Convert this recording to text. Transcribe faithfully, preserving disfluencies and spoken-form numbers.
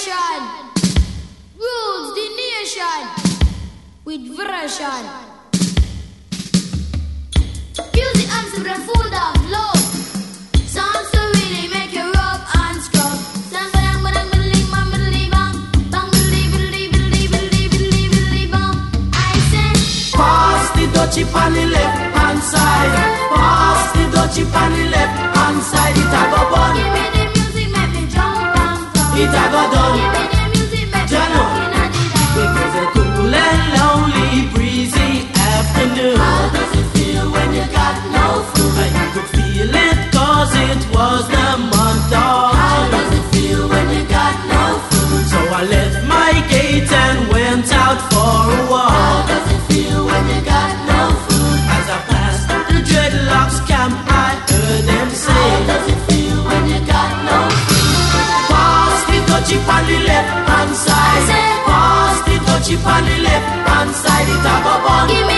generation rules the nation with version. Music answer the food of love. Songs to really make you rub and scrub. Sang badang badang badali bang badali bang bang badali badali badali badali badali badali bang. I say pass the dutchie on the left hand side. Pass the dutchie on the left hand side. It a go bun. give me the music, make me jump and fun. It a go done. Give me the music, make me Jano. walk in the dark. Because a cool and lonely breezy afternoon. How does it feel when you got no food? I could feel it cause it was the month of How June. does it feel when you got no food? So I left my gate and went out for a How walk. does it feel when you got no food? As I passed the dreadlocks camp, I heard them How say, does it feel when you got no food? pass the dutchie on the left hand side. Pass the dutchie on the left hand side. It a go bun. Give